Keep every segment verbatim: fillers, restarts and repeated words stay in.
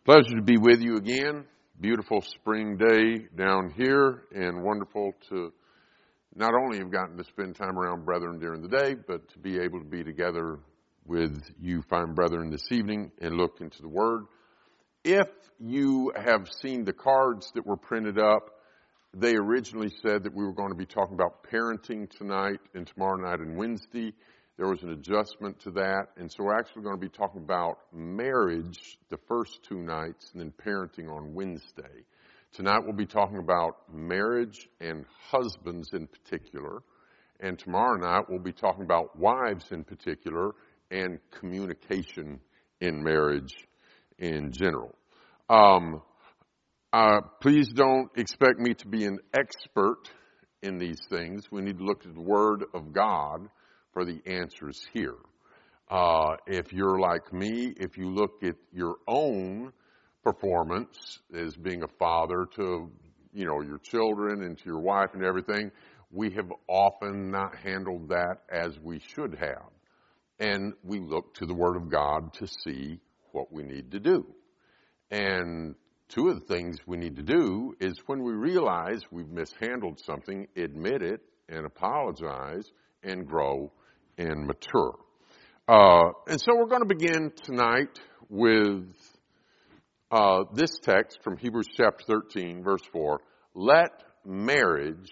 Pleasure to be with you again. Beautiful spring day down here, and wonderful to not only have gotten to spend time around brethren during the day, but to be able to be together with you fine brethren this evening and look into the Word. If you have seen the cards that were printed up, they originally said that we were going to be talking about parenting tonight and tomorrow night and Wednesday. There was an adjustment to that, and so we're actually going to be talking about marriage the first two nights and then parenting on Wednesday. Tonight we'll be talking about marriage and husbands in particular, and tomorrow night we'll be talking about wives in particular and communication in marriage in general. Um, uh, please don't expect me to be an expert in these things. We need to look at the Word of God for the answers here. Uh, if you're like me, if you look at your own performance as being a father to, you know, your children and to your wife and everything, we have often not handled that as we should have. And we look to the Word of God to see what we need to do. And two of the things we need to do is when we realize we've mishandled something, admit it and apologize and grow and mature. Uh, and so we're going to begin tonight with uh, this text from Hebrews chapter thirteen, verse four. Let marriage,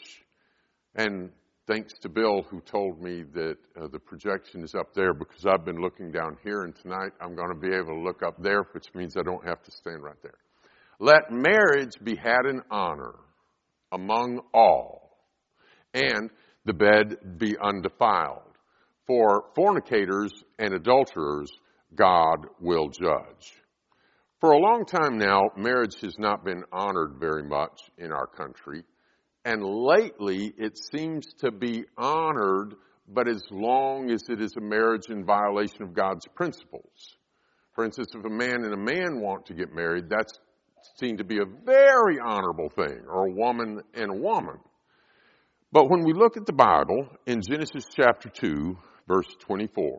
and thanks to Bill who told me that uh, the projection is up there because I've been looking down here, and tonight I'm going to be able to look up there, which means I don't have to stand right there. Let marriage be had in honor among all, and the bed be undefiled. For fornicators and adulterers, God will judge. For a long time now, marriage has not been honored very much in our country. And lately, it seems to be honored, but as long as it is a marriage in violation of God's principles. For instance, if a man and a man want to get married, that's seen to be a very honorable thing, or a woman and a woman. But when we look at the Bible, in Genesis chapter two, verse twenty-four,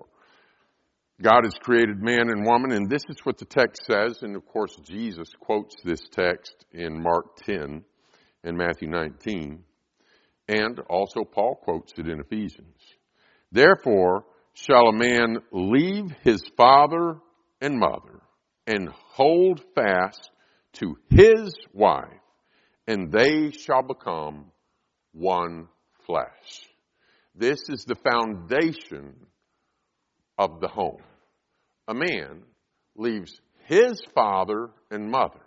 God has created man and woman, and this is what the text says. And of course, Jesus quotes this text in Mark ten and Matthew nineteen. And also Paul quotes it in Ephesians. Therefore shall a man leave his father and mother and hold fast to his wife, and they shall become one flesh. This is the foundation of the home. A man leaves his father and mother,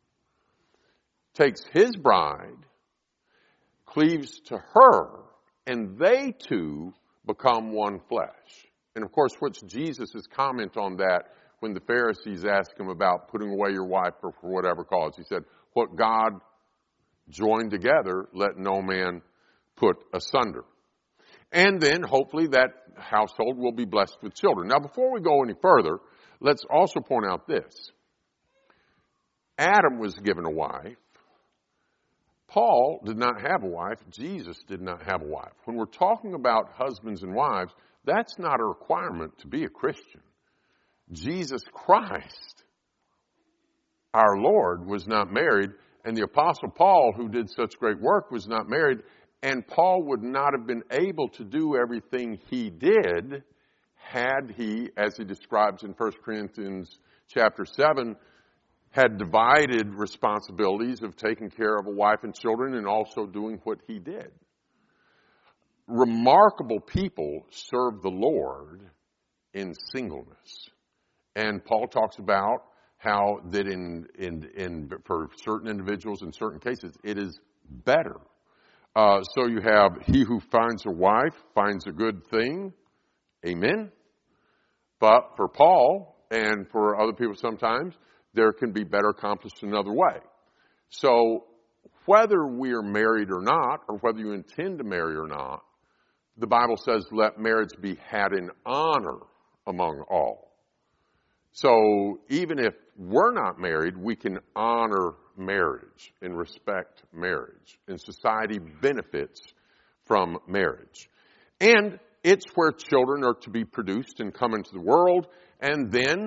takes his bride, cleaves to her, and they two become one flesh. And of course, what's Jesus' comment on that when the Pharisees asked him about putting away your wife for, for whatever cause? He said, what God joined together, let no man put asunder. And then, hopefully, that household will be blessed with children. Now, before we go any further, let's also point out this. Adam was given a wife. Paul did not have a wife. Jesus did not have a wife. When we're talking about husbands and wives, that's not a requirement to be a Christian. Jesus Christ, our Lord, was not married, and the Apostle Paul, who did such great work, was not married. And Paul would not have been able to do everything he did had he, as he describes in First Corinthians chapter seven, had divided responsibilities of taking care of a wife and children and also doing what he did. Remarkable people serve the Lord in singleness. And Paul talks about how that in, in, in for certain individuals in certain cases, it is better. Uh, so you have he who finds a wife finds a good thing. Amen. But for Paul and for other people sometimes, there can be better accomplished another way. So whether we are married or not, or whether you intend to marry or not, the Bible says let marriage be had in honor among all. So even if we're not married, we can honor marriage and respect marriage. And society benefits from marriage. And it's where children are to be produced and come into the world and then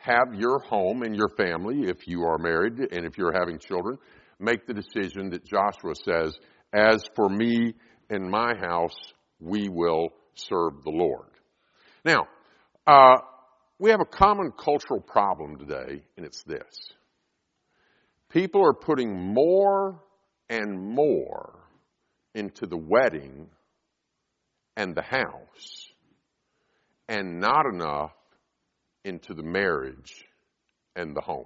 have your home and your family, if you are married and if you're having children, make the decision that Joshua says, as for me and my house, we will serve the Lord. Now, uh, we have a common cultural problem today, and it's this. People are putting more and more into the wedding and the house, and not enough into the marriage and the home.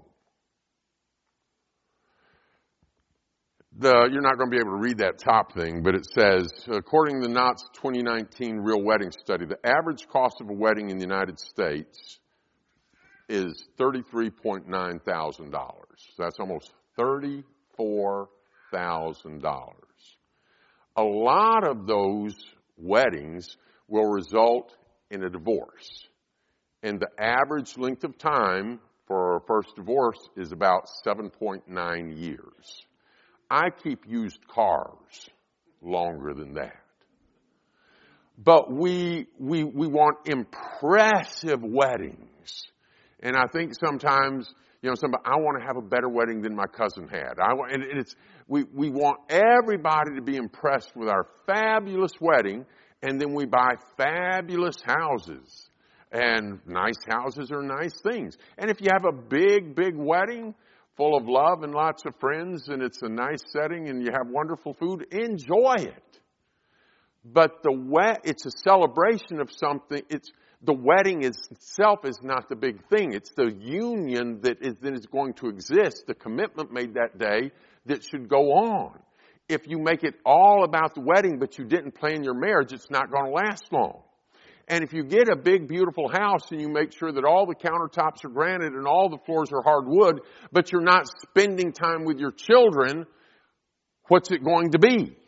The, you're not going to be able to read that top thing, but it says, according to the Knott's twenty nineteen Real Wedding Study, the average cost of a wedding in the United States is thirty-three point nine thousand dollars. So that's almost thirty-four thousand dollars. A lot of those weddings will result in a divorce. And the average length of time for a first divorce is about seven point nine years. I keep used cars longer than that. But we, we, we want impressive weddings. And I think sometimes, you know, somebody, I want to have a better wedding than my cousin had. I want, and it's, we, we want everybody to be impressed with our fabulous wedding, and then we buy fabulous houses. And nice houses are nice things. And if you have a big, big wedding full of love and lots of friends, and it's a nice setting, and you have wonderful food, enjoy it. But the wed- it's a celebration of something. It's the wedding is, itself is not the big thing. It's the union that is, that is going to exist, the commitment made that day that should go on. If you make it all about the wedding, but you didn't plan your marriage, it's not going to last long. And if you get a big, beautiful house and you make sure that all the countertops are granite and all the floors are hardwood, but you're not spending time with your children, what's it going to be?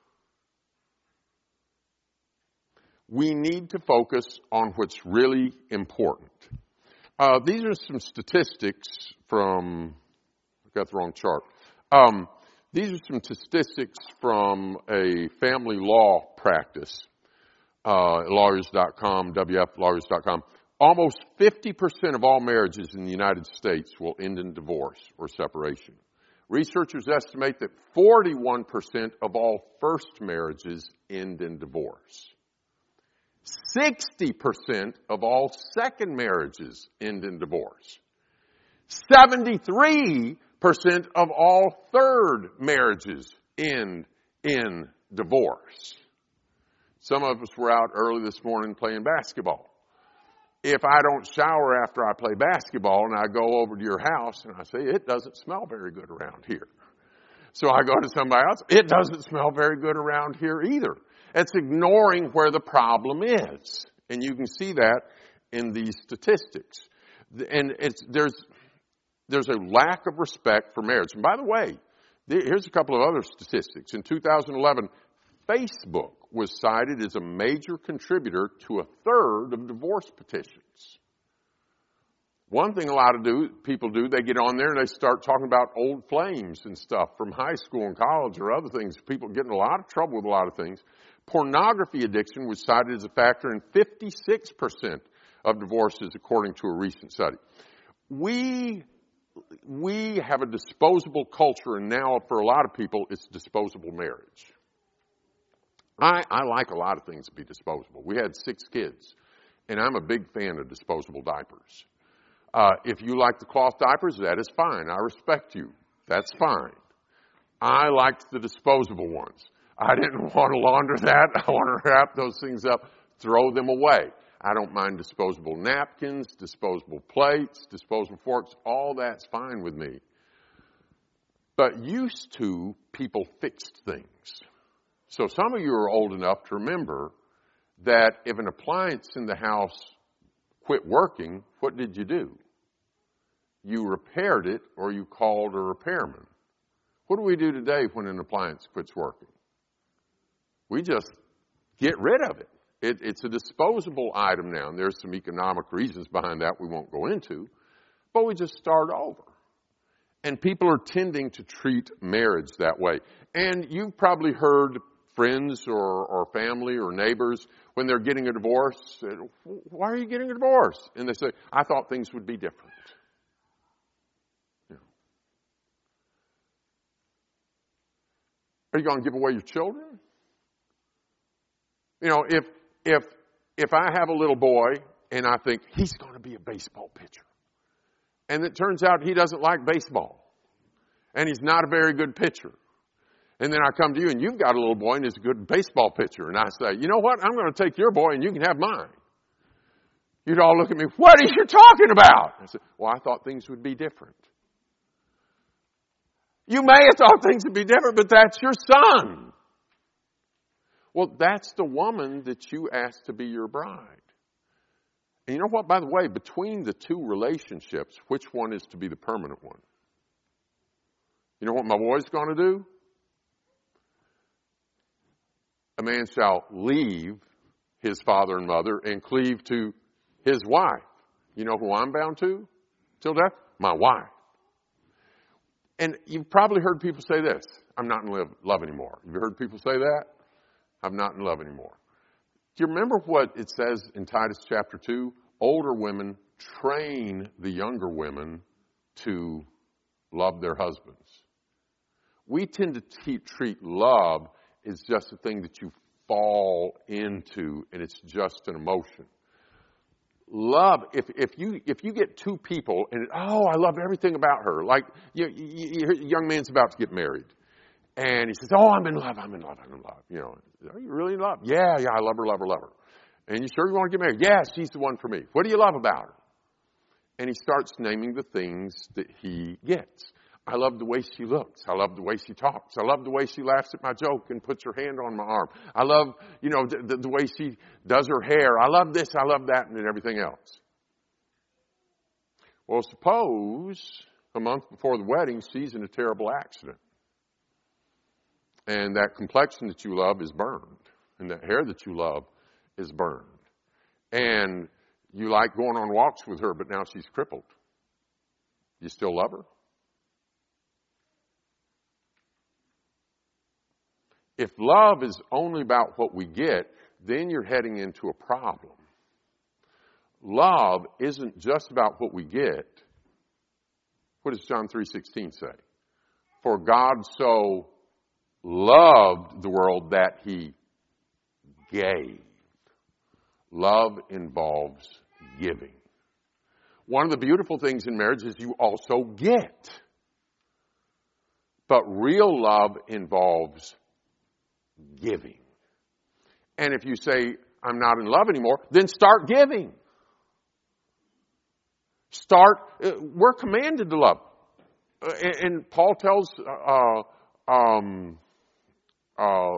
We need to focus on what's really important. Uh, these are some statistics from, I got the wrong chart. Um, these are some statistics from a family law practice. Uh, lawyers dot com, W F lawyers dot com. Almost fifty percent of all marriages in the United States will end in divorce or separation. Researchers estimate that forty-one percent of all first marriages end in divorce. sixty percent of all second marriages end in divorce. seventy-three percent of all third marriages end in divorce. Some of us were out early this morning playing basketball. If I don't shower after I play basketball and I go over to your house and I say, it doesn't smell very good around here. So I go to somebody else, it doesn't smell very good around here either. It's ignoring where the problem is. And you can see that in these statistics. And it's, there's, there's a lack of respect for marriage. And by the way, here's a couple of other statistics. In two thousand eleven, Facebook was cited as a major contributor to a third of divorce petitions. One thing a lot of do, people do, they get on there and they start talking about old flames and stuff from high school and college or other things. People get in a lot of trouble with a lot of things. Pornography addiction was cited as a factor in fifty-six percent of divorces, according to a recent study. We, we have a disposable culture, and now for a lot of people, it's disposable marriage. I, I like a lot of things to be disposable. We had six kids, and I'm a big fan of disposable diapers. Uh, if you like the cloth diapers, that is fine. I respect you. That's fine. I liked the disposable ones. I didn't want to launder that. I want to wrap those things up, throw them away. I don't mind disposable napkins, disposable plates, disposable forks. All that's fine with me. But used to, people fixed things. So some of you are old enough to remember that if an appliance in the house quit working, what did you do? You repaired it or you called a repairman. What do we do today when an appliance quits working? We just get rid of it. it. It's a disposable item now, and there's some economic reasons behind that we won't go into, but we just start over. And people are tending to treat marriage that way. And you've probably heard friends or, or family or neighbors when they're getting a divorce. Why are you getting a divorce? And they say, I thought things would be different. You know. Are you going to give away your children? You know, if if if I have a little boy and I think he's going to be a baseball pitcher, and it turns out he doesn't like baseball, and he's not a very good pitcher, and then I come to you and you've got a little boy and he's a good baseball pitcher, and I say, you know what, I'm going to take your boy and you can have mine. You'd all look at me, what are you talking about? I said, well, I thought things would be different. You may have thought things would be different, but that's your son. Well, that's the woman that you asked to be your bride. And you know what, by the way, between the two relationships, which one is to be the permanent one? You know what my boy's going to do? A man shall leave his father and mother and cleave to his wife. You know who I'm bound to? Till death? My wife. And you've probably heard people say this, I'm not in love anymore. You've heard people say that? I'm not in love anymore. Do you remember what it says in Titus chapter two? Older women train the younger women to love their husbands. We tend to t- treat love as just a thing that you fall into, and it's just an emotion. Love, if if you if you get two people and oh, I love everything about her, like you, you, you, young man's about to get married. And he says, oh, I'm in love, I'm in love, I'm in love. You know, are you really in love? Yeah, yeah, I love her, love her, love her. And you sure you want to get married? Yeah, she's the one for me. What do you love about her? And he starts naming the things that he gets. I love the way she looks. I love the way she talks. I love the way she laughs at my joke and puts her hand on my arm. I love, you know, the, the, the way she does her hair. I love this, I love that, and then everything else. Well, suppose a month before the wedding, she's in a terrible accident. And that complexion that you love is burned. And that hair that you love is burned. And you like going on walks with her, but now she's crippled. You still love her? If love is only about what we get, then you're heading into a problem. Love isn't just about what we get. What does John three sixteen say? For God so loved the world that he gave. Love involves giving. One of the beautiful things in marriage is you also get. But real love involves giving. And if you say, I'm not in love anymore, then start giving. Start, uh, we're commanded to love. Uh, and, and Paul tells uh, um, uh,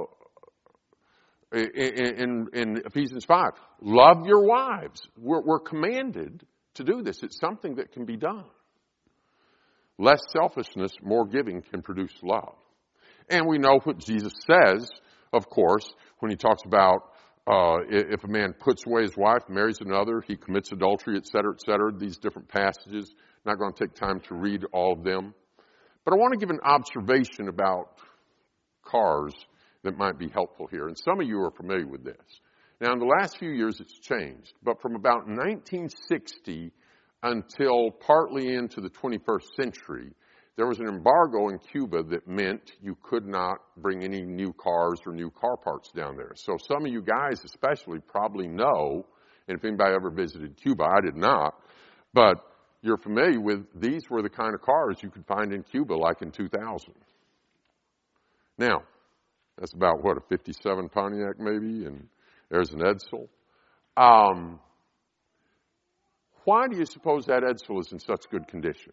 in, in, in Ephesians five, love your wives. We're, we're commanded to do this. It's something that can be done. Less selfishness, more giving can produce love. And we know what Jesus says, of course, when he talks about uh, if a man puts away his wife, marries another, he commits adultery, et cetera, et cetera, these different passages. I'm not going to take time to read all of them. But I want to give an observation about cars that might be helpful here. And some of you are familiar with this. Now, in the last few years, it's changed. But from about nineteen sixty until partly into the twenty-first century, there was an embargo in Cuba that meant you could not bring any new cars or new car parts down there. So some of you guys especially probably know, and if anybody ever visited Cuba, I did not, but you're familiar with these were the kind of cars you could find in Cuba like in two thousand. Now, that's about, what, a fifty-seven Pontiac maybe, and there's an Edsel. Um, why do you suppose that Edsel is in such good condition?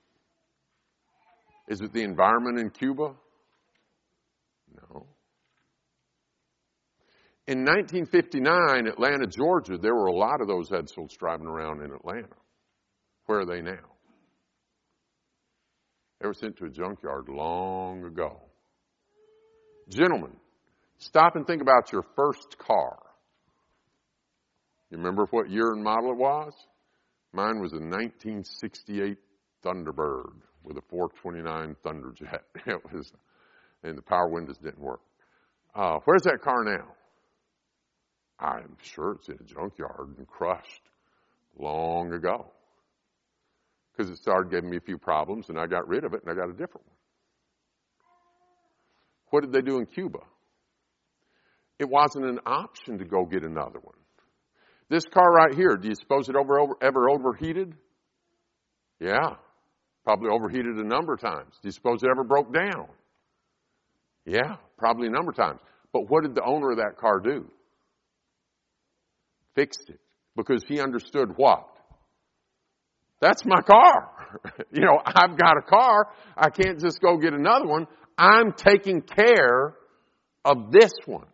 Is it the environment in Cuba? No. In nineteen fifty-nine, Atlanta, Georgia, there were a lot of those Edsels driving around in Atlanta. Where are they now? They were sent to a junkyard long ago. Gentlemen, stop and think about your first car. You remember what year and model it was? Mine was a nineteen sixty-eight Thunderbird with a four twenty-nine Thunderjet. It was, and the power windows didn't work. Uh, where's that car now? I'm sure it's in a junkyard and crushed long ago. Because it started giving me a few problems, and I got rid of it, and I got a different one. What did they do in Cuba? It wasn't an option to go get another one. This car right here, do you suppose it over, over, ever overheated? Yeah. Probably overheated a number of times. Do you suppose it ever broke down? Yeah, probably a number of times. But what did the owner of that car do? Fixed it. Because he understood what? That's my car. You know, I've got a car. I can't just go get another one. I'm taking care of this one.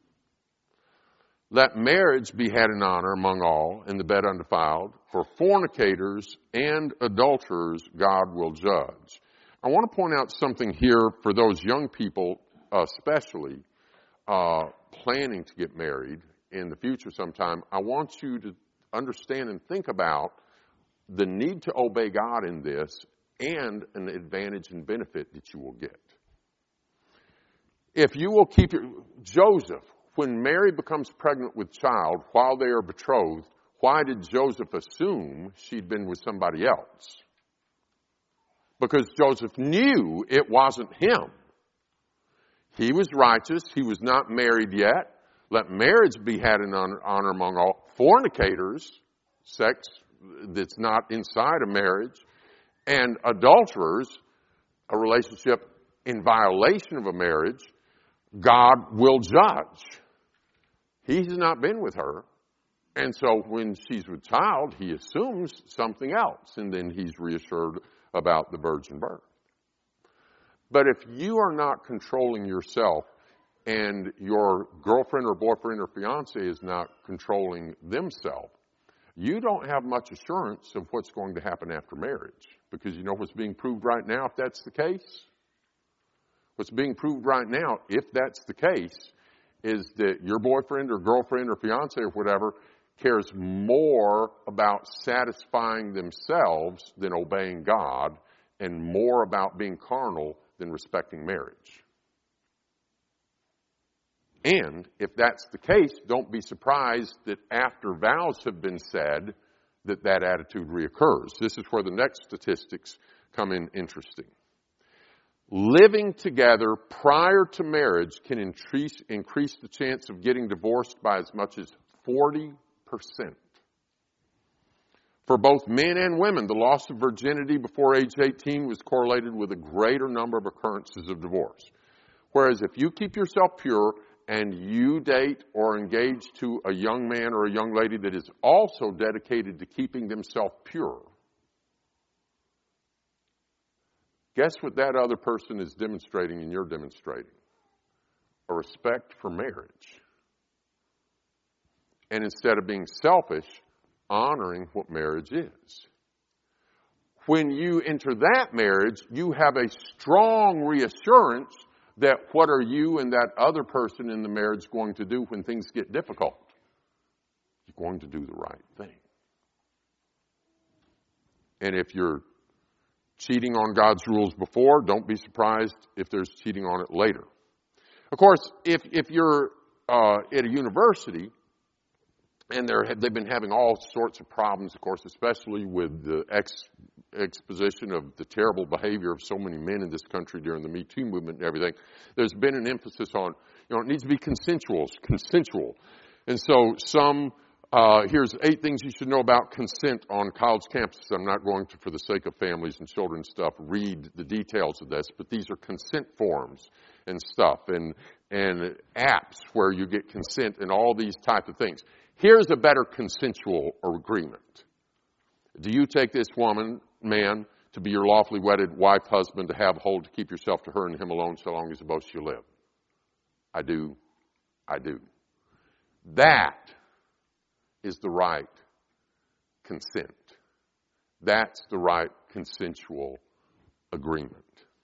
Let marriage be had in honor among all, and the bed undefiled. For fornicators and adulterers God will judge. I want to point out something here for those young people, especially, uh, planning to get married in the future sometime. I want you to understand and think about the need to obey God in this and an advantage and benefit that you will get. If you will keep your... Joseph, when Mary becomes pregnant with child while they are betrothed, why did Joseph assume she'd been with somebody else? Because Joseph knew it wasn't him. He was righteous. He was not married yet. Let marriage be had in honor, honor among all. Fornicators, sex that's not inside a marriage, and adulterers, a relationship in violation of a marriage, God will judge. He's not been with her. And so when she's with child, he assumes something else. And then he's reassured about the virgin birth. But if you are not controlling yourself and your girlfriend or boyfriend or fiance is not controlling themselves, you don't have much assurance of what's going to happen after marriage. Because you know what's being proved right now, if that's the case? What's being proved right now, if that's the case, is that your boyfriend or girlfriend or fiance or whatever cares more about satisfying themselves than obeying God, and more about being carnal than respecting marriage. And if that's the case, don't be surprised that after vows have been said, that that attitude reoccurs. This is where the next statistics come in interesting. Living together prior to marriage can increase, increase the chance of getting divorced by as much as forty percent. For both men and women, the loss of virginity before age eighteen was correlated with a greater number of occurrences of divorce. Whereas if you keep yourself pure and you date or engage to a young man or a young lady that is also dedicated to keeping themselves pure, guess what that other person is demonstrating and you're demonstrating? A respect for marriage. And instead of being selfish, honoring what marriage is. When you enter that marriage, you have a strong reassurance that what are you and that other person in the marriage going to do when things get difficult? You're going to do the right thing. And if you're cheating on God's rules before, don't be surprised if there's cheating on it later. Of course, if, if you're uh, at a university, and they're, they've been having all sorts of problems, of course, especially with the ex, exposition of the terrible behavior of so many men in this country during the Me Too movement and everything. There's been an emphasis on, you know, it needs to be consensual, consensual. And so some, uh, here's eight things you should know about consent on college campuses. I'm not going to, for the sake of families and children and stuff, read the details of this, but these are consent forms and stuff and, and apps where you get consent and all these type of things. Here's a better consensual agreement. Do you take this woman, man, to be your lawfully wedded wife, husband, to have hold, to keep yourself to her and him alone so long as both shall live? I do. I do. That is the right consent. That's the right consensual agreement.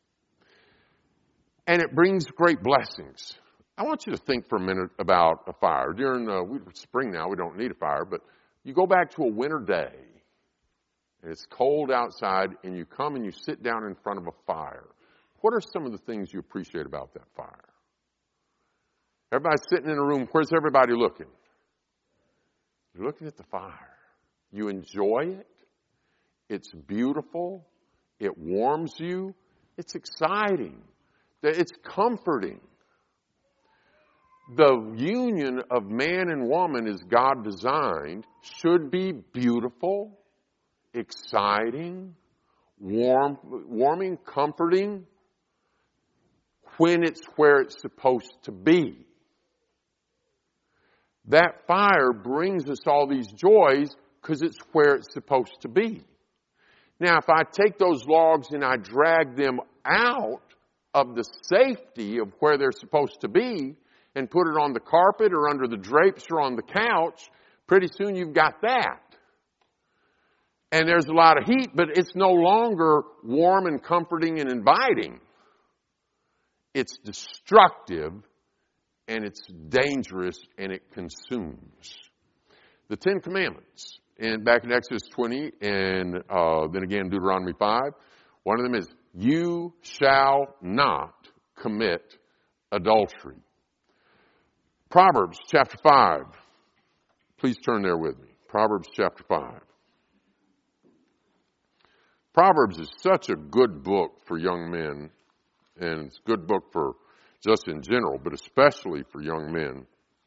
And it brings great blessings. I want you to think for a minute about a fire. During the we, spring now, we don't need a fire, but you go back to a winter day, and it's cold outside, and you come and you sit down in front of a fire. What are some of the things you appreciate about that fire? Everybody's sitting in a room. Where's everybody looking? You're looking at the fire. You enjoy it. It's beautiful. It warms you. It's exciting. It's comforting. The union of man and woman as God designed should be beautiful, exciting, warm, warming, comforting, when it's where it's supposed to be. That fire brings us all these joys because it's where it's supposed to be. Now, if I take those logs and I drag them out of the safety of where they're supposed to be and put it on the carpet or under the drapes or on the couch, pretty soon you've got that. And there's a lot of heat, but it's no longer warm and comforting and inviting. It's destructive, and it's dangerous, and it consumes. The Ten Commandments, and back in Exodus twenty, and uh, then again Deuteronomy five, one of them is, you shall not commit adultery. Proverbs chapter five. Please turn there with me. Proverbs chapter five. Proverbs is such a good book for young men, and it's a good book for just in general, but especially for young men.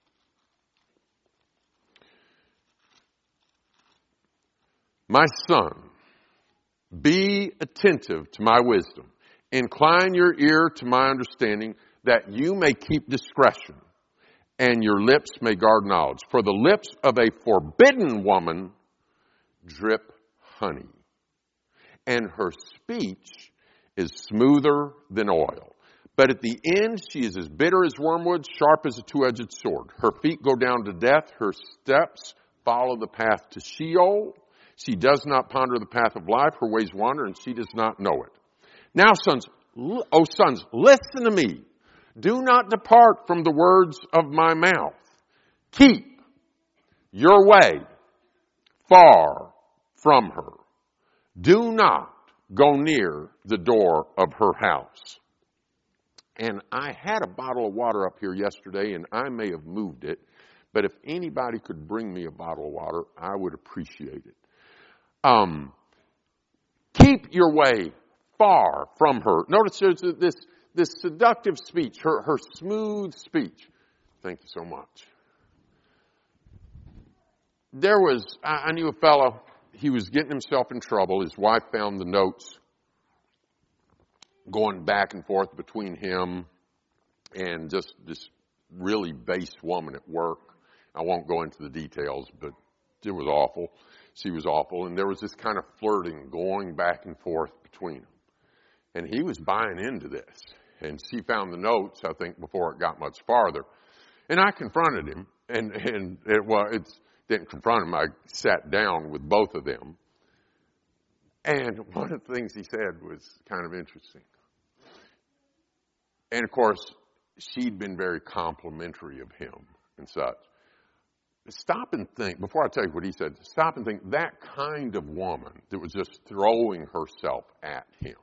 My son, be attentive to my wisdom. Incline your ear to my understanding, that you may keep discretion, and your lips may guard knowledge. For the lips of a forbidden woman drip honey, and her speech is smoother than oil. But at the end she is as bitter as wormwood, sharp as a two-edged sword. Her feet go down to death, her steps follow the path to Sheol. She does not ponder the path of life, her ways wander, and she does not know it. Now, sons, oh sons, listen to me. Do not depart from the words of my mouth. Keep your way far from her. Do not go near the door of her house. And I had a bottle of water up here yesterday, and I may have moved it, but if anybody could bring me a bottle of water, I would appreciate it. Um, keep your way far from her. Notice there's this, this seductive speech, her, her smooth speech. Thank you so much. There was, I, I knew a fellow, he was getting himself in trouble. His wife found the notes going back and forth between him and just this really base woman at work. I won't go into the details, but it was awful. She was awful. And there was this kind of flirting going back and forth between them. And he was buying into this. And she found the notes, I think, before it got much farther. And I confronted him. And, and it, well, it didn't confront him. I sat down with both of them. And one of the things he said was kind of interesting. And, of course, she'd been very complimentary of him and such. Stop and think, before I tell you what he said, stop and think, that kind of woman that was just throwing herself at him,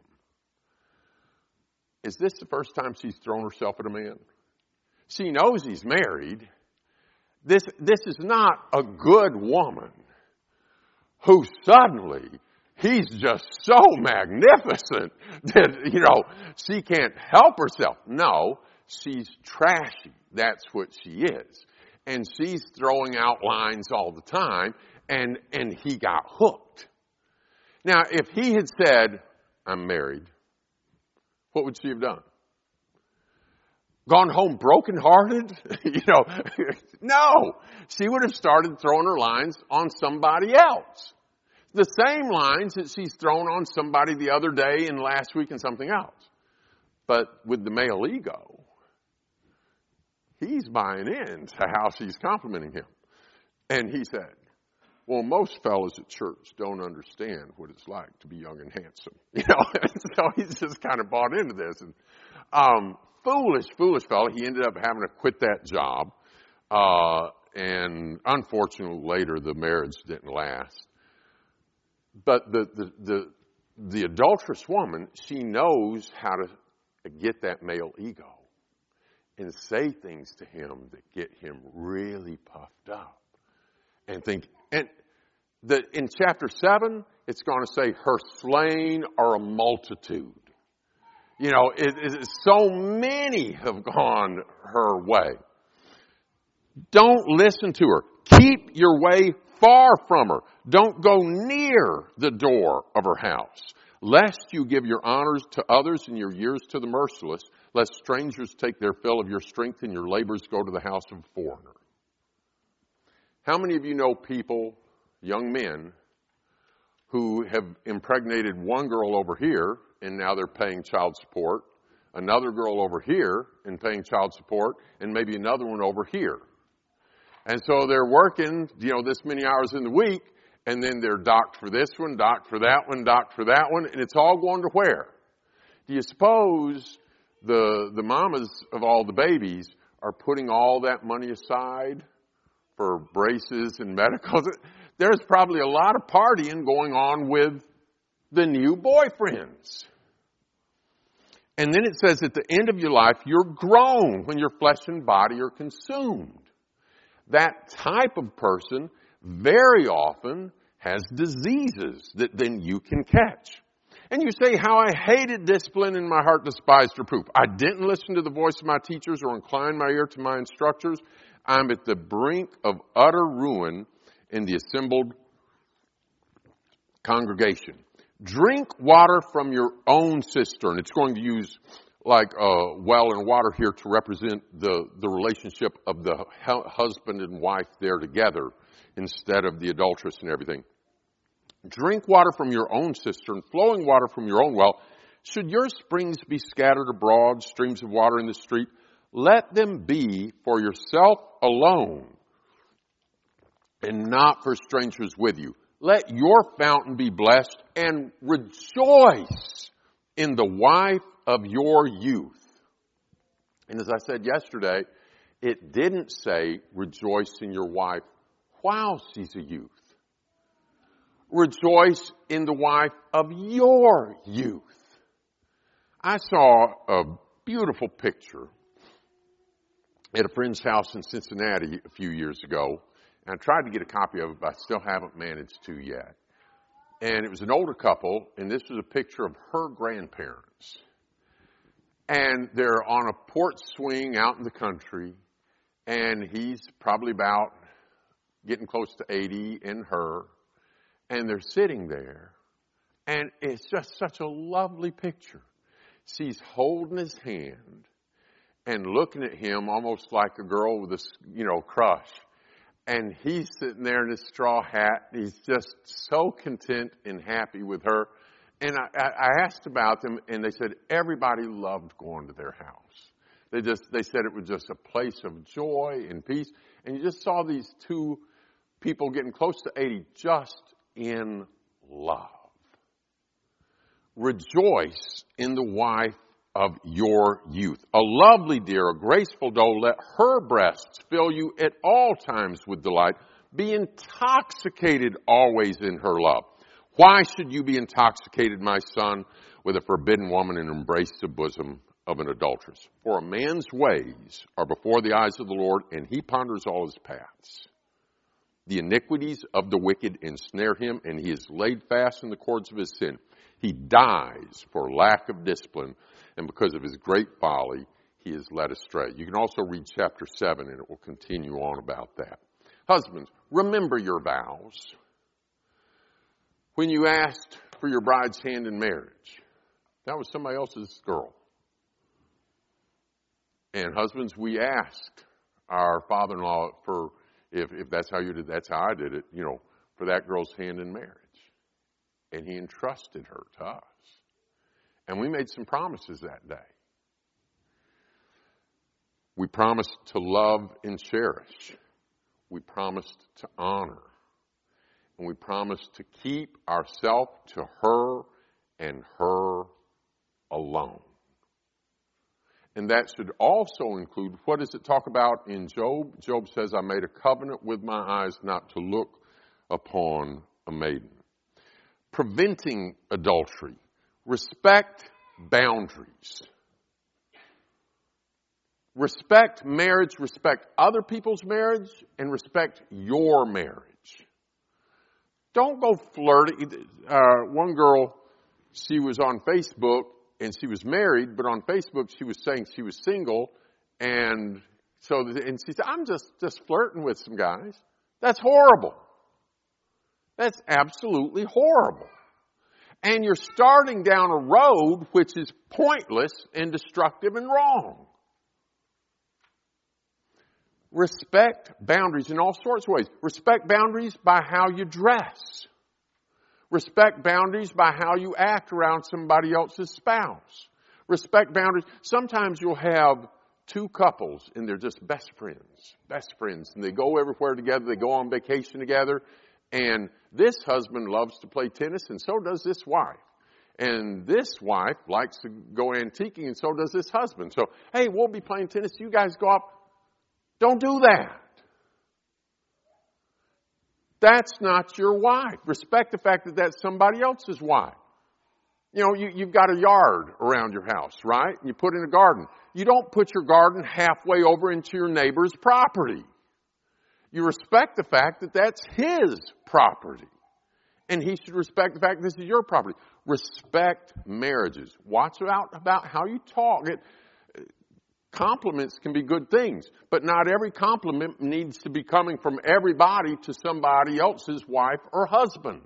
is this the first time she's thrown herself at a man? She knows he's married. This, this is not a good woman who suddenly, he's just so magnificent that, you know, she can't help herself. No, she's trashy. That's what she is. And she's throwing out lines all the time, and, and he got hooked. Now, if he had said, I'm married, what would she have done? Gone home brokenhearted? you know, no. She would have started throwing her lines on somebody else. The same lines that she's thrown on somebody the other day and last week and something else. But with the male ego, he's buying into how she's complimenting him. And he said, well, most fellas at church don't understand what it's like to be young and handsome. You know, so he's just kind of bought into this. And um, foolish, foolish fellow. He ended up having to quit that job. Uh, and unfortunately, later, the marriage didn't last. But the, the, the, the adulterous woman, she knows how to get that male ego. and say things to him that get him really puffed up. And think, and the, in chapter seven, it's going to say her slain are a multitude. You know, it, it, so many have gone her way. Don't listen to her. Keep your way far from her. Don't go near the door of her house, lest you give your honors to others and your years to the merciless, lest strangers take their fill of your strength and your labors go to the house of a foreigner. How many of you know people, young men, who have impregnated one girl over here and now they're paying child support, another girl over here and paying child support, and maybe another one over here? And so they're working, you know, this many hours in the week, and then they're docked for this one, docked for that one, docked for that one, and it's all going to where? Do you suppose the the mamas of all the babies are putting all that money aside for braces and medicals? There's probably a lot of partying going on with the new boyfriends. And then it says at the end of your life, you're grown when your flesh and body are consumed. That type of person very often has diseases that then you can catch. And you say, how I hated discipline and my heart despised reproof. I didn't listen to the voice of my teachers or incline my ear to my instructors. I'm at the brink of utter ruin in the assembled congregation. Drink water from your own cistern. It's going to use like a well and water here to represent the, the relationship of the husband and wife there together instead of the adulteress and everything. Drink water from your own cistern, flowing water from your own well. Should your springs be scattered abroad, streams of water in the street, let them be for yourself alone and not for strangers with you. Let your fountain be blessed and rejoice in the wife of your youth. And as I said yesterday, it didn't say rejoice in your wife while she's a youth. Rejoice in the wife of your youth. I saw a beautiful picture at a friend's house in Cincinnati a few years ago, and I tried to get a copy of it, but I still haven't managed to yet. And it was an older couple, and this was a picture of her grandparents. And they're on a porch swing out in the country, and he's probably about getting close to eighty, and her, and they're sitting there, and it's just such a lovely picture. She's holding his hand and looking at him almost like a girl with a, you know, crush. And he's sitting there in his straw hat. He's just so content and happy with her. And I, I asked about them, and they said everybody loved going to their house. They just they said it was just a place of joy and peace. And you just saw these two people getting close to eighty just in love. Rejoice in the wife of your youth. A lovely deer, a graceful doe, let her breasts fill you at all times with delight. Be intoxicated always in her love. Why should you be intoxicated, my son, with a forbidden woman and embrace the bosom of an adulteress? For a man's ways are before the eyes of the Lord, and he ponders all his paths. The iniquities of the wicked ensnare him, and he is laid fast in the cords of his sin. He dies for lack of discipline, and because of his great folly, he is led astray. You can also read chapter seven, and it will continue on about that. Husbands, remember your vows. When you asked for your bride's hand in marriage, that was somebody else's girl. And husbands, we asked our father-in-law for, if, if that's how you did, that's how I did it, you know, for that girl's hand in marriage. And he entrusted her to us. And we made some promises that day. We promised to love and cherish. We promised to honor. And we promised to keep ourselves to her and her alone. And that should also include, what does it talk about in Job? Job says, I made a covenant with my eyes not to look upon a maiden. Preventing adultery. Respect boundaries. Respect marriage, respect other people's marriage, and respect your marriage. Don't go flirting. Uh, one girl, she was on Facebook, and she was married, but on Facebook she was saying she was single, and so, and she said, I'm just, just flirting with some guys. That's horrible. That's absolutely horrible. And you're starting down a road which is pointless and destructive and wrong. Respect boundaries in all sorts of ways. Respect boundaries by how you dress. Respect boundaries by how you act around somebody else's spouse. Respect boundaries. Sometimes you'll have two couples and they're just best friends. Best friends. And they go everywhere together. They go on vacation together. And this husband loves to play tennis and so does this wife. And this wife likes to go antiquing and so does this husband. So, hey, we'll be playing tennis. You guys go up. Don't do that. That's not your wife. Respect the fact that that's somebody else's wife. You know, you, you've got a yard around your house, right? You put in a garden. You don't put your garden halfway over into your neighbor's property. You respect the fact that that's his property. And he should respect the fact that this is your property. Respect marriages. Watch out about how you talk. It, Compliments can be good things, but not every compliment needs to be coming from everybody to somebody else's wife or husband.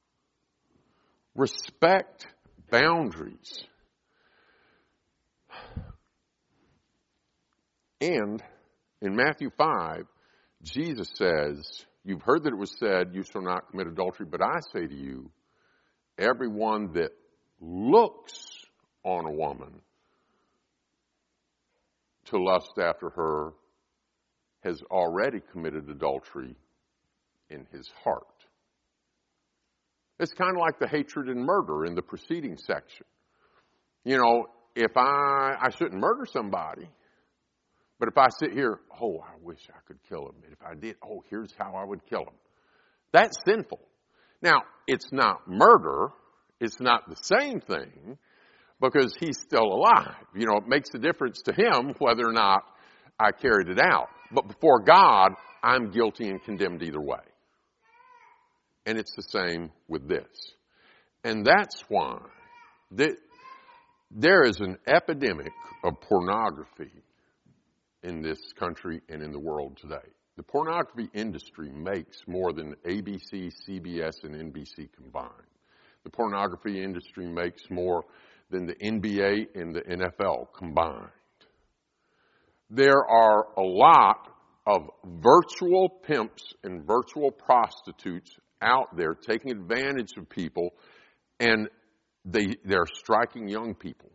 Respect boundaries. And in Matthew five, Jesus says, you've heard that it was said, you shall not commit adultery, but I say to you, everyone that looks on a woman to lust after her has already committed adultery in his heart. It's kind of like the hatred and murder in the preceding section. You know, if I, I shouldn't murder somebody, but if I sit here, oh, I wish I could kill him. And if I did, oh, here's how I would kill him. That's sinful. Now, it's not murder. It's not the same thing. Because he's still alive. You know, it makes a difference to him whether or not I carried it out. But before God, I'm guilty and condemned either way. And it's the same with this. And that's why there is an epidemic of pornography in this country and in the world today. The pornography industry makes more than A B C, C B S, and N B C combined. The pornography industry makes more than the N B A and the N F L combined. There are a lot of virtual pimps and virtual prostitutes out there taking advantage of people, and they, they're striking young people.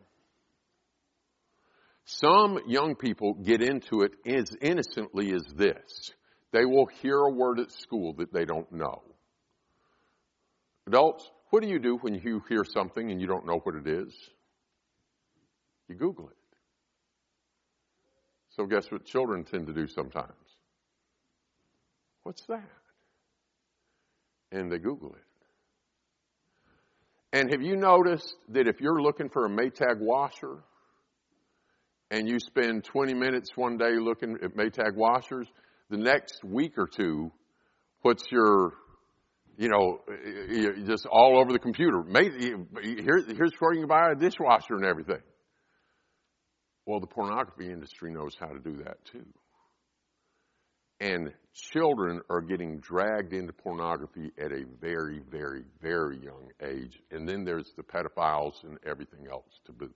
Some young people get into it as innocently as this. They will hear a word at school that they don't know. Adults, what do you do when you hear something and you don't know what it is? You Google it. So guess what children tend to do sometimes? What's that? And they Google it. And have you noticed that if you're looking for a Maytag washer and you spend twenty minutes one day looking at Maytag washers, the next week or two, what's your You know, just all over the computer. Here, here's where you can buy a dishwasher and everything. Well, the pornography industry knows how to do that too. And children are getting dragged into pornography at a very, very, very young age. And then there's the pedophiles and everything else to boot.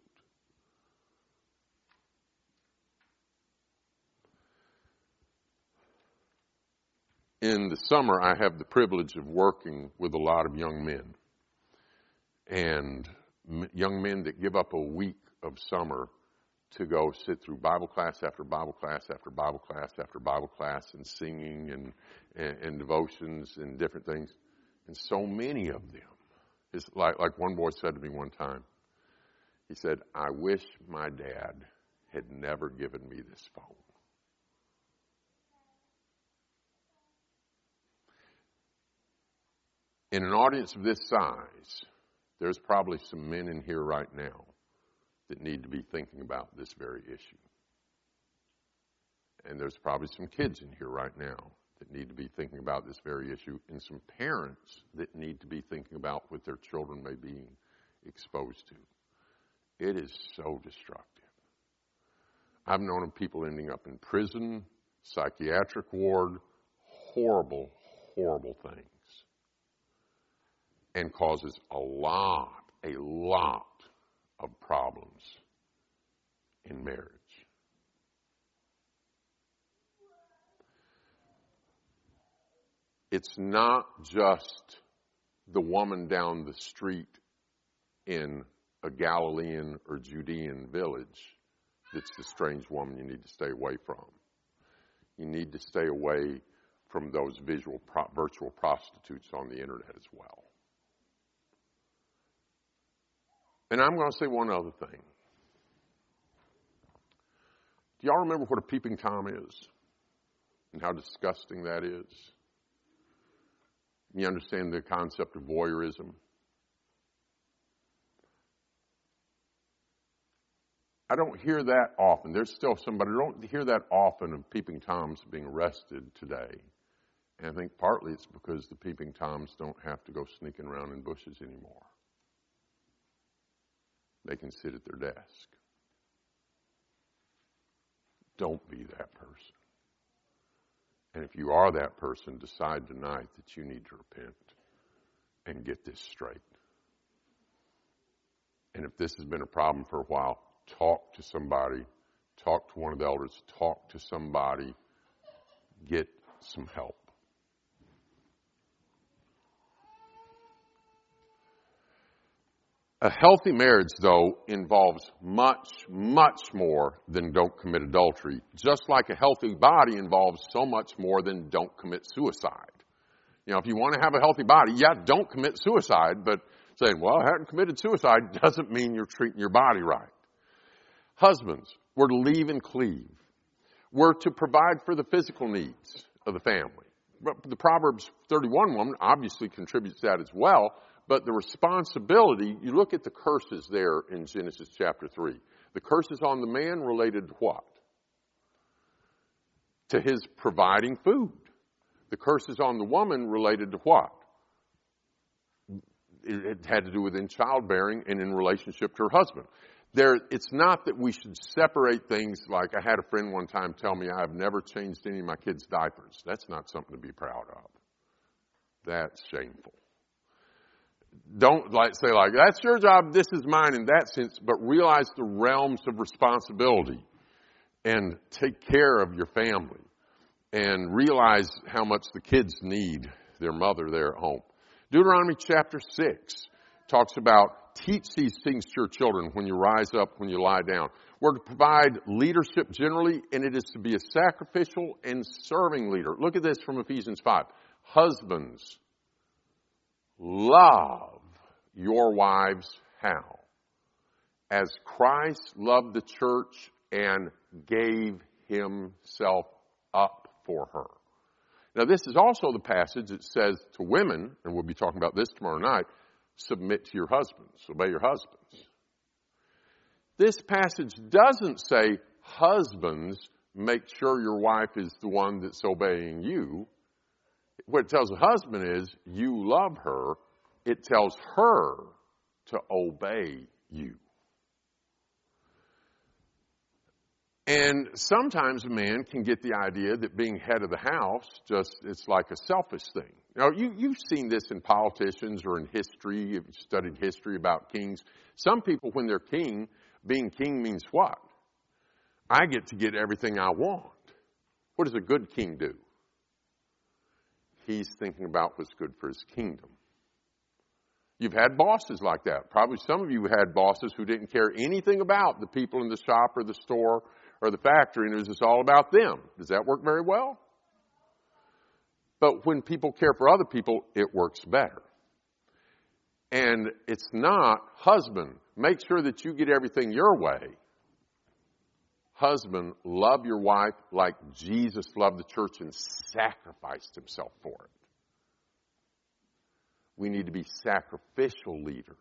In the summer, I have the privilege of working with a lot of young men. And m- young men that give up a week of summer to go sit through Bible class after Bible class after Bible class after Bible class and singing and, and, and devotions and different things. And so many of them, it's like, like one boy said to me one time, he said, I wish my dad had never given me this phone. In an audience of this size, there's probably some men in here right now that need to be thinking about this very issue. And there's probably some kids in here right now that need to be thinking about this very issue, and some parents that need to be thinking about what their children may be exposed to. It is so destructive. I've known of people ending up in prison, psychiatric ward, horrible, horrible things, and causes a lot, a lot of problems in marriage. It's not just the woman down the street in a Galilean or Judean village that's the strange woman you need to stay away from. You need to stay away from those visual pro- virtual prostitutes on the internet as well. And I'm going to say one other thing. Do y'all remember what a peeping Tom is? And how disgusting that is? You understand the concept of voyeurism? I don't hear that often. There's still some, but I don't hear that often of peeping Toms being arrested today. And I think partly it's because the peeping Toms don't have to go sneaking around in bushes anymore. They can sit at their desk. Don't be that person. And if you are that person, decide tonight that you need to repent and get this straight. And if this has been a problem for a while, talk to somebody, talk to one of the elders, talk to somebody, get some help. A healthy marriage, though, involves much, much more than don't commit adultery. Just like a healthy body involves so much more than don't commit suicide. You know, if you want to have a healthy body, yeah, don't commit suicide, but saying, well, I haven't committed suicide doesn't mean you're treating your body right. Husbands, we're to leave and cleave. We're to provide for the physical needs of the family. But the Proverbs thirty-one woman obviously contributes to that as well. But the responsibility, you look at the curses there in Genesis chapter three. The curses on the man related to what? To his providing food. The curses on the woman related to what? It had to do with in childbearing and in relationship to her husband. There, it's not that we should separate things like I had a friend one time tell me I've never changed any of my kids' diapers. That's not something to be proud of. That's shameful. Don't like say like, that's your job, this is mine in that sense, but realize the realms of responsibility and take care of your family and realize how much the kids need their mother there at home. Deuteronomy chapter six talks about teach these things to your children when you rise up, when you lie down. We're to provide leadership generally, and it is to be a sacrificial and serving leader. Look at this from Ephesians five. Husbands, love your wives how? As Christ loved the church and gave himself up for her. Now, this is also the passage that says to women, and we'll be talking about this tomorrow night, submit to your husbands, obey your husbands. This passage doesn't say, husbands, make sure your wife is the one that's obeying you. What it tells a husband is, you love her. It tells her to obey you. And sometimes a man can get the idea that being head of the house, just it's like a selfish thing. Now, you, you've seen this in politicians or in history. You've studied history about kings. Some people, when they're king, being king means what? I get to get everything I want. What does a good king do? He's thinking about what's good for his kingdom. You've had bosses like that. Probably some of you had bosses who didn't care anything about the people in the shop or the store or the factory, and it was just all about them. Does that work very well? But when people care for other people, it works better. And it's not, husband, make sure that you get everything your way. Husband, love your wife like Jesus loved the church and sacrificed himself for it. We need to be sacrificial leaders.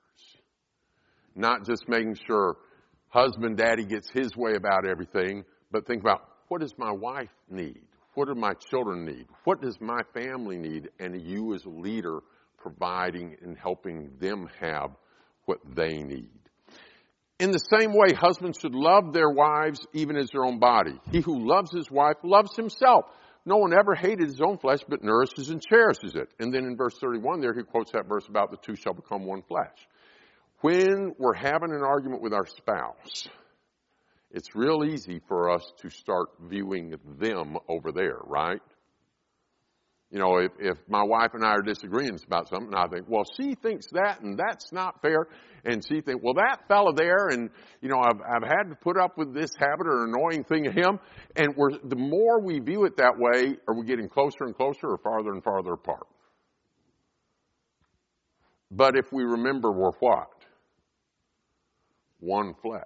Not just making sure husband, daddy gets his way about everything, but think about what does my wife need? What do my children need? What does my family need? And you as a leader providing and helping them have what they need. In the same way, husbands should love their wives even as their own body. He who loves his wife loves himself. No one ever hated his own flesh, but nourishes and cherishes it. And then in verse thirty-one there, he quotes that verse about the two shall become one flesh. When we're having an argument with our spouse, it's real easy for us to start viewing them over there, right? You know, if, if my wife and I are disagreeing about something, I think, well, she thinks that, and that's not fair. And she thinks, well, that fella there, and, you know, I've, I've had to put up with this habit or annoying thing of him. And we're, the more we view it that way, are we getting closer and closer or farther and farther apart? But if we remember we're what? One flesh.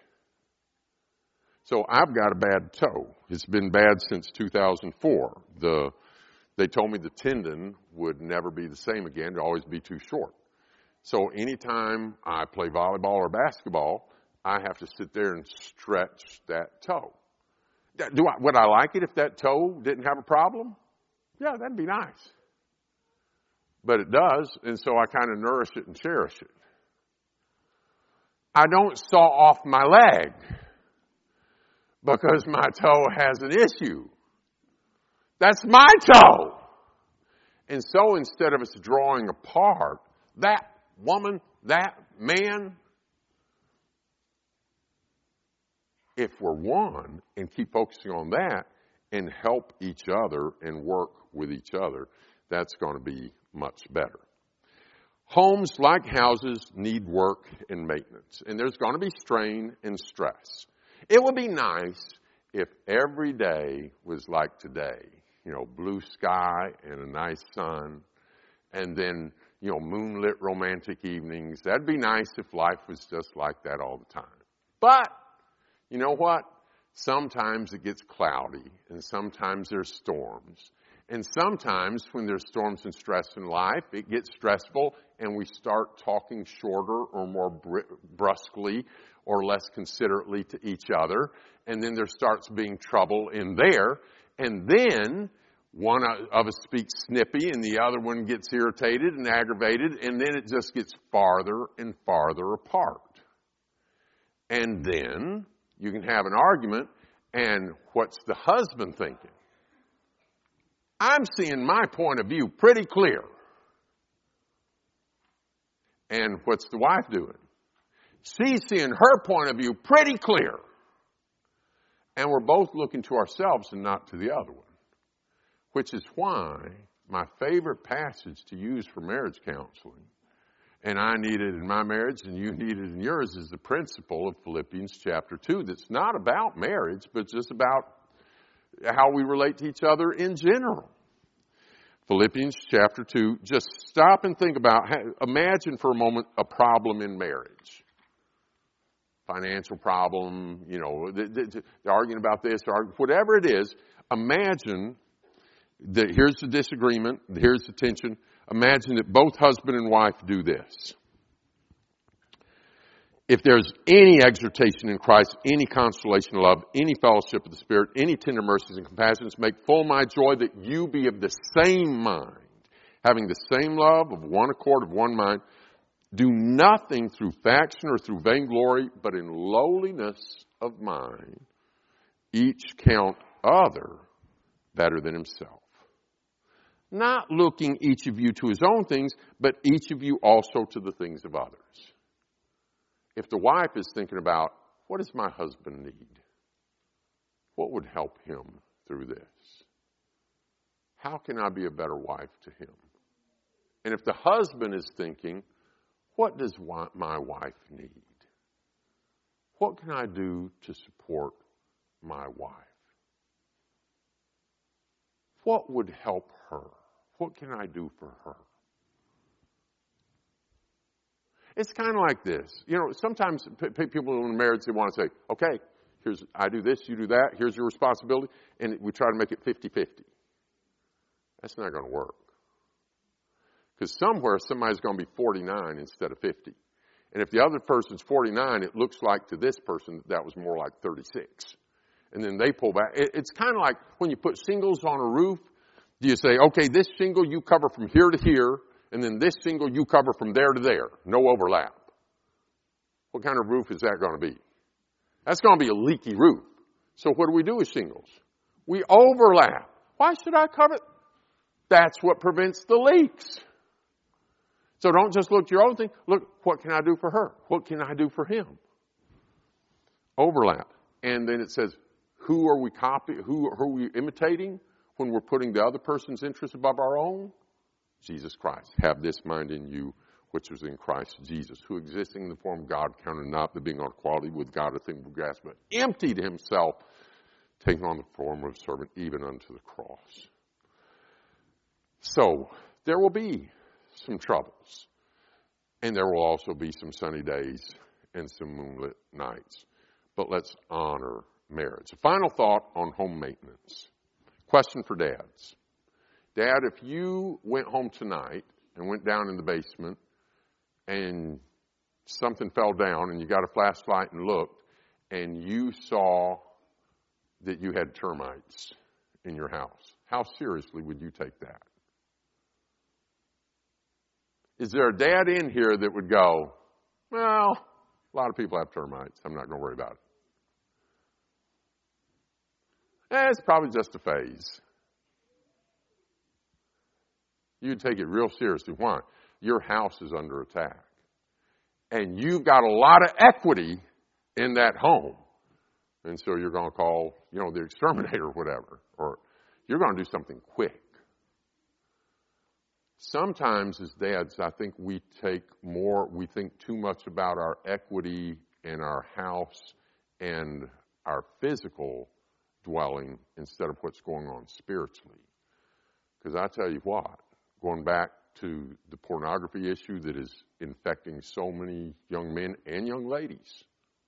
So I've got a bad toe. It's been bad since two thousand four. The They told me the tendon would never be the same again. It'd always be too short. So anytime I play volleyball or basketball, I have to sit there and stretch that toe. Do I, would I like it if that toe didn't have a problem? Yeah, that'd be nice. But it does, and so I kind of nourish it and cherish it. I don't saw off my leg because my toe has an issue. That's my toe. And so instead of us drawing apart, that woman, that man, if we're one and keep focusing on that and help each other and work with each other, that's going to be much better. Homes, like houses, need work and maintenance. And there's going to be strain and stress. It would be nice if every day was like today. You know, blue sky and a nice sun. And then, you know, moonlit romantic evenings. That'd be nice if life was just like that all the time. But, you know what? Sometimes it gets cloudy. And sometimes there's storms. And sometimes when there's storms and stress in life, it gets stressful and we start talking shorter or more br- brusquely or less considerately to each other. And then there starts being trouble in there. And then one of us speaks snippy and the other one gets irritated and aggravated. And then it just gets farther and farther apart. And then you can have an argument. And what's the husband thinking? I'm seeing my point of view pretty clear. And what's the wife doing? She's seeing her point of view pretty clear. And we're both looking to ourselves and not to the other one. Which is why my favorite passage to use for marriage counseling, and I need it in my marriage and you need it in yours, is the principle of Philippians chapter two. That's not about marriage, but just about how we relate to each other in general. Philippians chapter two, just stop and think about, imagine for a moment a problem in marriage. Financial problem, you know, they're arguing about this, or whatever it is. Imagine that here's the disagreement, here's the tension. Imagine that both husband and wife do this. If there's any exhortation in Christ, any consolation of love, any fellowship of the Spirit, any tender mercies and compassions, make full my joy that you be of the same mind, having the same love, of one accord, of one mind. Do nothing through faction or through vainglory, but in lowliness of mind, each count other better than himself. Not looking each of you to his own things, but each of you also to the things of others. If the wife is thinking about, what does my husband need? What would help him through this? How can I be a better wife to him? And if the husband is thinking, what does my wife need? What can I do to support my wife? What would help her? What can I do for her? It's kind of like this. You know, sometimes p- people in marriage, they want to say, okay, here's I do this, you do that, here's your responsibility, and we try to make it fifty-fifty. That's not going to work. Because somewhere somebody's going to be forty-nine instead of fifty. And if the other person's forty-nine, it looks like to this person that, that was more like thirty-six. and then they pull back. It, it's kind of like when you put shingles on a roof. Do you say, okay, this shingle you cover from here to here, and then this shingle you cover from there to there. No overlap. What kind of roof is that going to be? That's going to be a leaky roof. So what do we do with shingles? We overlap. Why should I cover it? That's what prevents the leaks. So don't just look at your own thing. Look, what can I do for her? What can I do for him? Overlap. And then it says, who are we copying? Who, who are we imitating when we're putting the other person's interest above our own? Jesus Christ. Have this mind in you, which was in Christ Jesus, who existing in the form of God, counted not the being on equality with God a thing to grasp, but emptied himself, taking on the form of a servant, even unto the cross. So, there will be some troubles. And there will also be some sunny days and some moonlit nights. But let's honor marriage. A final thought on home maintenance. Question for dads. Dad, if you went home tonight and went down in the basement and something fell down and you got a flashlight and looked and you saw that you had termites in your house, how seriously would you take that? Is there a dad in here that would go, well, a lot of people have termites. I'm not going to worry about it. Eh, it's probably just a phase. You'd take it real seriously. Why? Your house is under attack. And you've got a lot of equity in that home. And so you're going to call, you know, the exterminator or whatever. Or you're going to do something quick. Sometimes as dads, I think we take more, we think too much about our equity in our house and our physical dwelling instead of what's going on spiritually. Because I tell you what, going back to the pornography issue that is infecting so many young men and young ladies,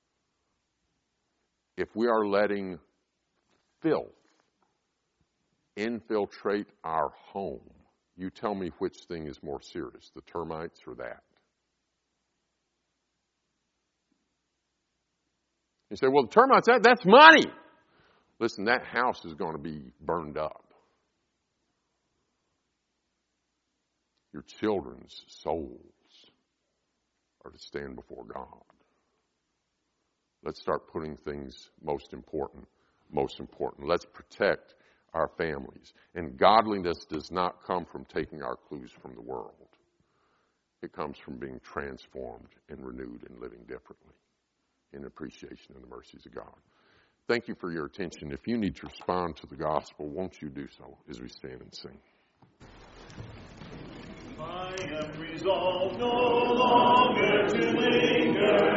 if we are letting filth infiltrate our home, you tell me which thing is more serious, the termites or that. You say, well, the termites, that, that's money. Listen, that house is going to be burned up. Your children's souls are to stand before God. Let's start putting things most important, most important. Let's protect our families. And godliness does not come from taking our clues from the world. It comes from being transformed and renewed and living differently in appreciation of the mercies of God. Thank you for your attention. If you need to respond to the gospel, won't you do so as we stand and sing? I am resolved no longer to linger.